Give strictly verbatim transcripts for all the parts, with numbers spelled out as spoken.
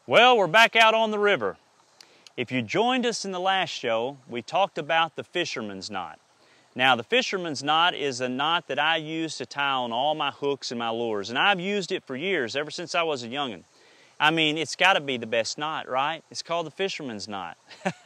Well, we're back out on the river. If you joined us in the last show, we talked about the fisherman's knot. Now, the fisherman's knot is a knot that I use to tie on all my hooks and my lures, and I've used it for years, ever since I was a youngin'. I mean, it's got to be the best knot, right? It's called the fisherman's knot.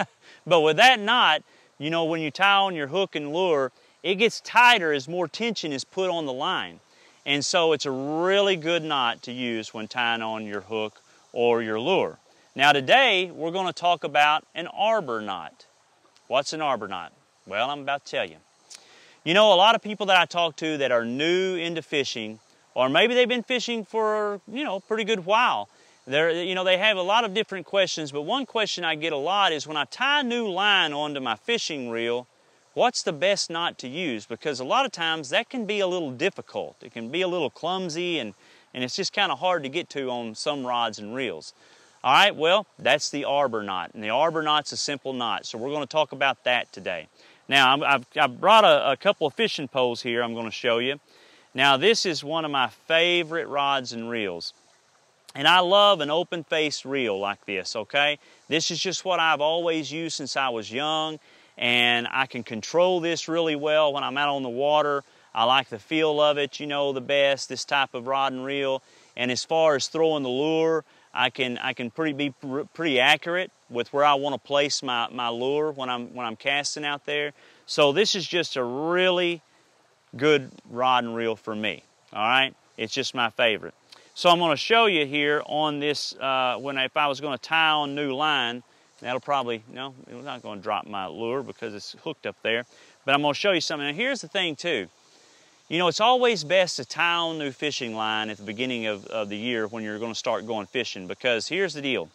But with that knot, you know, when you tie on your hook and lure, it gets tighter as more tension is put on the line. And so it's a really good knot to use when tying on your hook or your lure. Now today, we're going to talk about an arbor knot. What's an arbor knot? Well, I'm about to tell you. You know, a lot of people that I talk to that are new into fishing, or maybe they've been fishing for, you know, a pretty good while. They're, you know, they have a lot of different questions, but one question I get a lot is when I tie a new line onto my fishing reel, what's the best knot to use? Because a lot of times that can be a little difficult. It can be a little clumsy, and, and it's just kind of hard to get to on some rods and reels. All right, well, that's the arbor knot, and the arbor knot's a simple knot, so we're going to talk about that today. Now, I've, I've brought a, a couple of fishing poles here I'm going to show you. Now, this is one of my favorite rods and reels. And I love an open-faced reel like this, okay? This is just what I've always used since I was young, and I can control this really well when I'm out on the water. I like the feel of it, you know, the best, this type of rod and reel. And as far as throwing the lure, I can I can pretty be pretty accurate with where I want to place my, my lure when I'm when I'm casting out there. So this is just a really good rod and reel for me. All right, it's just my favorite. So I'm going to show you here on this uh, when if I was going to tie on new line, that'll probably no, it's not going to drop my lure because it's hooked up there. But I'm going to show you something. Now here's the thing too. You know, it's always best to tie on new fishing line at the beginning of, of the year when you're going to start going fishing, because here's the deal.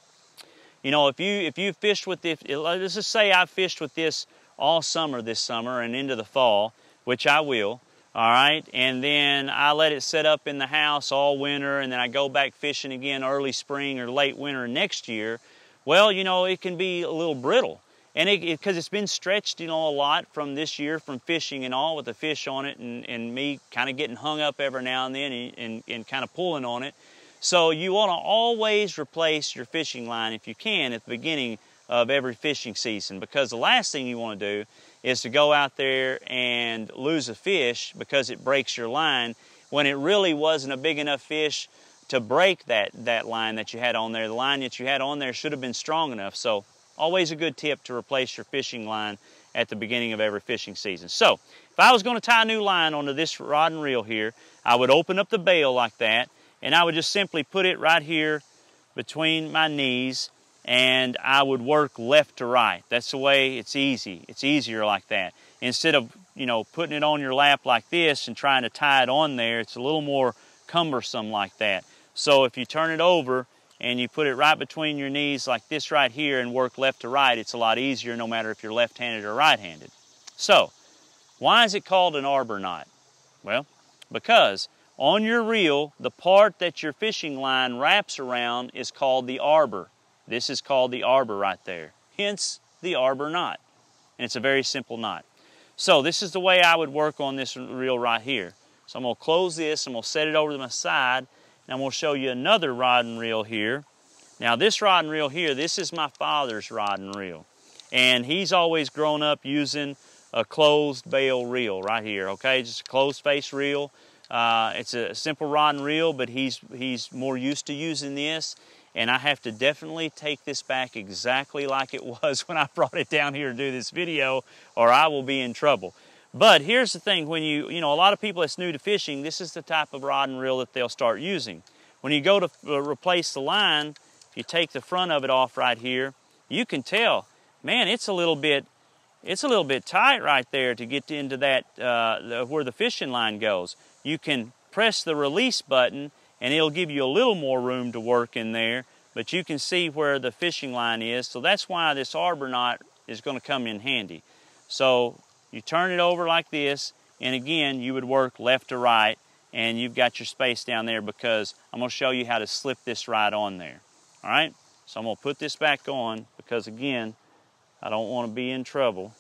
You know, if you if you fished with this, let's just say I fished with this all summer this summer and into the fall, which I will, all right, and then I let it set up in the house all winter, and then I go back fishing again early spring or late winter next year, well, you know, it can be a little brittle. And it, because it, it's been stretched, you know, a lot from this year from fishing and all with the fish on it, and, and me kind of getting hung up every now and then and, and, and kind of pulling on it. So you want to always replace your fishing line if you can at the beginning of every fishing season, because the last thing you want to do is to go out there and lose a fish because it breaks your line when it really wasn't a big enough fish to break that, that line that you had on there. The line that you had on there should have been strong enough. So always a good tip to replace your fishing line at the beginning of every fishing season. So, if I was going to tie a new line onto this rod and reel here, I would open up the bail like that, and I would just simply put it right here between my knees, and I would work left to right. That's the way it's easy. It's easier like that. Instead of, you know, putting it on your lap like this and trying to tie it on there, it's a little more cumbersome like that. So if you turn it over, and you put it right between your knees like this right here and work left to right, it's a lot easier no matter if you're left-handed or right-handed. So, why is it called an arbor knot? Well, because on your reel, the part that your fishing line wraps around is called the arbor. This is called the arbor right there. Hence, the arbor knot. And it's a very simple knot. So, this is the way I would work on this reel right here. So I'm going to close this, I'm going to set it over to my side, and I'm going to show you another rod and reel here. Now this rod and reel here, this is my father's rod and reel. And he's always grown up using a closed bail reel right here, okay? Just a closed face reel. Uh, it's a simple rod and reel, but he's, he's more used to using this. And I have to definitely take this back exactly like it was when I brought it down here to do this video, or I will be in trouble. But here's the thing, when you, you know, a lot of people that's new to fishing, this is the type of rod and reel that they'll start using. When you go to uh, replace the line, if you take the front of it off right here, you can tell, man, it's a little bit, it's a little bit tight right there to get into that, uh, the, where the fishing line goes. You can press the release button and it'll give you a little more room to work in there, but you can see where the fishing line is. So that's why this arbor knot is going to come in handy. So you turn it over like this, and again, you would work left to right, and you've got your space down there because I'm going to show you how to slip this right on there. All right? So I'm going to put this back on because, again, I don't want to be in trouble.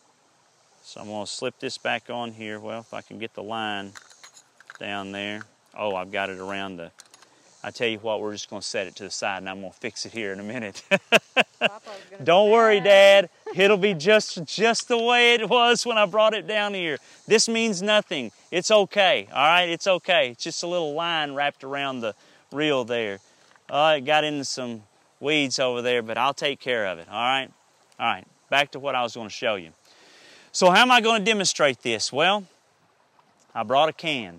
So I'm going to slip this back on here. Well, if I can get the line down there. Oh, I've got it around the, I tell you what, we're just going to set it to the side and I'm going to fix it here in a minute. Gonna Don't worry, Dad. It'll be just, just the way it was when I brought it down here. This means nothing. It's okay, all right? It's okay. It's just a little line wrapped around the reel there. Uh, it got into some weeds over there, but I'll take care of it, all right? All right, back to what I was going to show you. So how am I going to demonstrate this? Well, I brought a can.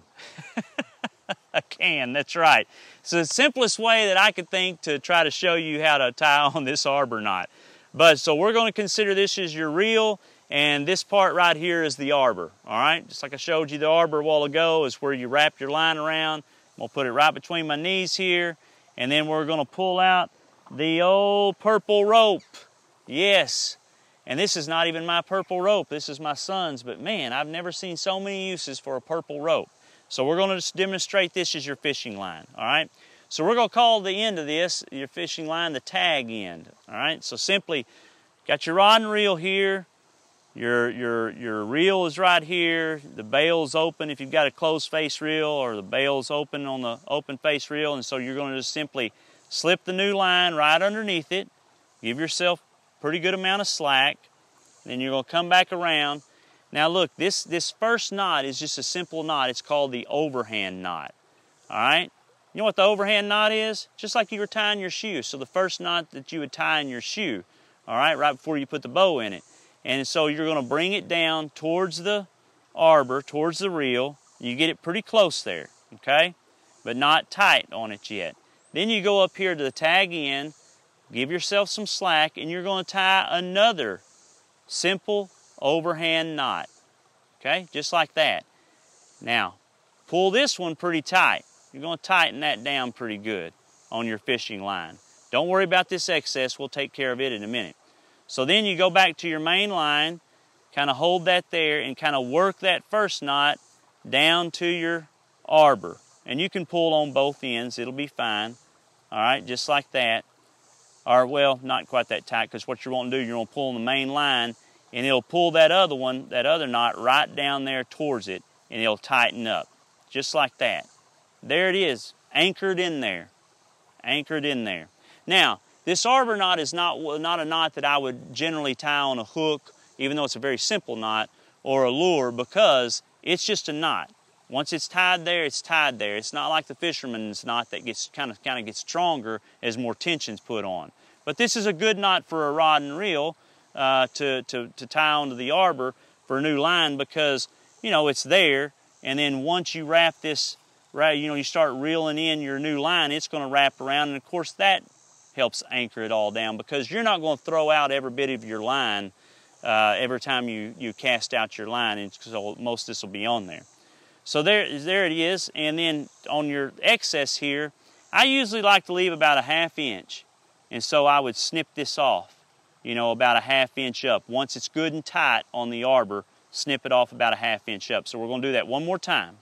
A can, that's right. It's the simplest way that I could think to try to show you how to tie on this arbor knot. But so we're going to consider this as your reel, and this part right here is the arbor, all right? Just like I showed you the arbor a while ago is where you wrap your line around. I'm going to put it right between my knees here, and then we're going to pull out the old purple rope. Yes, and this is not even my purple rope. This is my son's, but man, I've never seen so many uses for a purple rope. So we're going to just demonstrate this as your fishing line, all right? So we're going to call the end of this, your fishing line, the tag end, all right? So simply, got your rod and reel here, your, your, your reel is right here, the bail's open if you've got a closed face reel, or the bail's open on the open face reel, and so you're going to just simply slip the new line right underneath it, give yourself a pretty good amount of slack, then you're going to come back around. Now look, this, this first knot is just a simple knot. It's called the overhand knot, all right? You know what the overhand knot is? Just like you were tying your shoe. So the first knot that you would tie in your shoe, all right, right before you put the bow in it. And so you're going to bring it down towards the arbor, towards the reel. You get it pretty close there, okay? But not tight on it yet. Then you go up here to the tag end, give yourself some slack, and you're going to tie another simple overhand knot, okay? Just like that. Now, pull this one pretty tight. You're going to tighten that down pretty good on your fishing line. Don't worry about this excess. We'll take care of it in a minute. So then you go back to your main line, kind of hold that there, and kind of work that first knot down to your arbor. And you can pull on both ends. It'll be fine. All right, just like that. Or, well, not quite that tight, because what you're going to do, you're going to pull on the main line, and it'll pull that other one, that other knot, right down there towards it, and it'll tighten up, just like that. There it is, anchored in there, anchored in there. Now, this arbor knot is not, not a knot that I would generally tie on a hook, even though it's a very simple knot, or a lure, because it's just a knot. Once it's tied there, it's tied there. It's not like the fisherman's knot that gets kind of, kind of gets stronger as more tension's put on. But this is a good knot for a rod and reel, Uh, to, to, to tie onto the arbor for a new line, because, you know, it's there, and then once you wrap this, right, you know, you start reeling in your new line, it's going to wrap around, and of course that helps anchor it all down, because you're not going to throw out every bit of your line uh, every time you, you cast out your line, and so most of this will be on there. So there, there it is, and then on your excess here, I usually like to leave about a half inch, and so I would snip this off. You know, about a half inch up. Once it's good and tight on the arbor, snip it off about a half inch up. So we're going to do that one more time.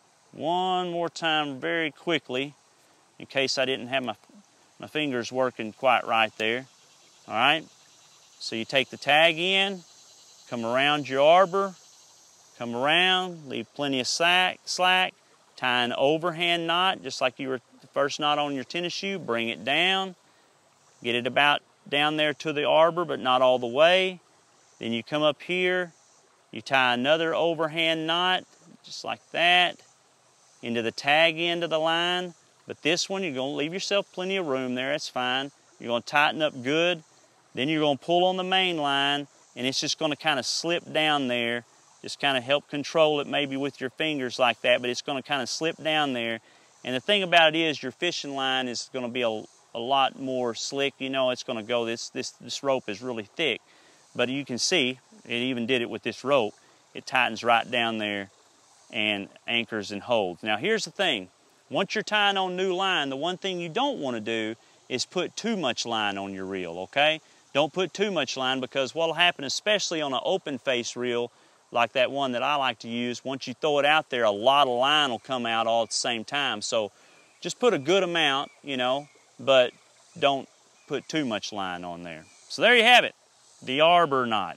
One more time very quickly, in case I didn't have my, my fingers working quite right there. All right? So you take the tag in, come around your arbor, come around, leave plenty of slack, slack, tie an overhand knot, just like you were the first knot on your tennis shoe, bring it down, get it about down there to the arbor, but not all the way. Then you come up here, you tie another overhand knot, just like that, into the tag end of the line. But this one, you're going to leave yourself plenty of room there, that's fine. You're going to tighten up good. Then you're going to pull on the main line, and it's just going to kind of slip down there. Just kind of help control it maybe with your fingers like that, but it's going to kind of slip down there. And the thing about it is, your fishing line is going to be a a lot more slick. You know, it's going to go, this, this, this rope is really thick, but you can see, it even did it with this rope, it tightens right down there and anchors and holds. Now here's the thing, once you're tying on new line, the one thing you don't want to do is put too much line on your reel, okay? Don't put too much line, because what will happen, especially on an open face reel, like that one that I like to use, once you throw it out there, a lot of line will come out all at the same time. So just put a good amount, you know, but don't put too much line on there. So there you have it, the arbor knot.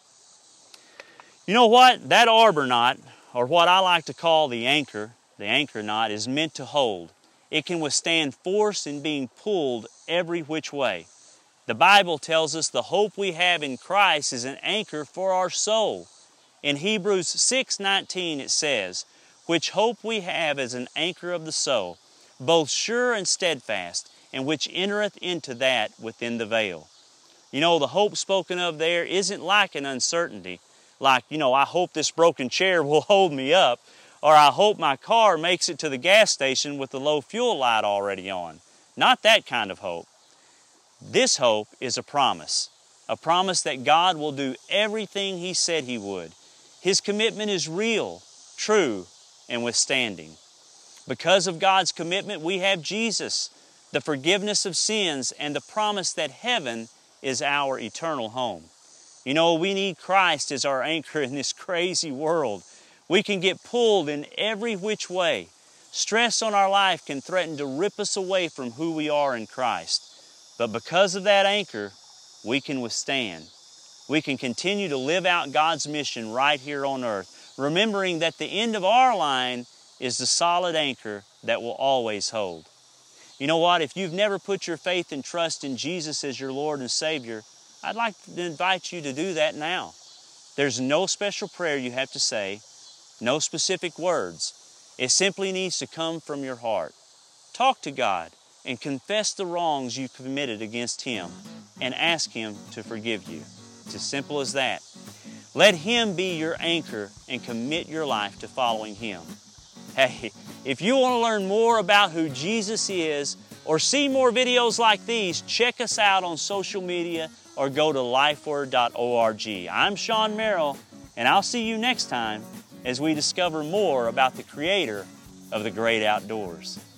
You know what? That arbor knot, or what I like to call the anchor, the anchor knot, is meant to hold. It can withstand force and being pulled every which way. The Bible tells us the hope we have in Christ is an anchor for our soul. In Hebrews six nineteen it says, "Which hope we have as an anchor of the soul, both sure and steadfast, and which entereth into that within the veil." You know, the hope spoken of there isn't like an uncertainty, like, you know, I hope this broken chair will hold me up, or I hope my car makes it to the gas station with the low fuel light already on. Not that kind of hope. This hope is a promise, a promise that God will do everything He said He would. His commitment is real, true, and withstanding. Because of God's commitment, we have Jesus, the forgiveness of sins, and the promise that heaven is our eternal home. You know, we need Christ as our anchor in this crazy world. We can get pulled in every which way. Stress on our life can threaten to rip us away from who we are in Christ. But because of that anchor, we can withstand. We can continue to live out God's mission right here on earth, remembering that the end of our line is the solid anchor that will always hold. You know what? If you've never put your faith and trust in Jesus as your Lord and Savior, I'd like to invite you to do that now. There's no special prayer you have to say, no specific words. It simply needs to come from your heart. Talk to God and confess the wrongs you committed against Him and ask Him to forgive you. It's as simple as that. Let Him be your anchor and commit your life to following Him. Hey, if you want to learn more about who Jesus is or see more videos like these, check us out on social media or go to life word dot org. I'm Sean Merrill, and I'll see you next time as we discover more about the Creator of the great outdoors.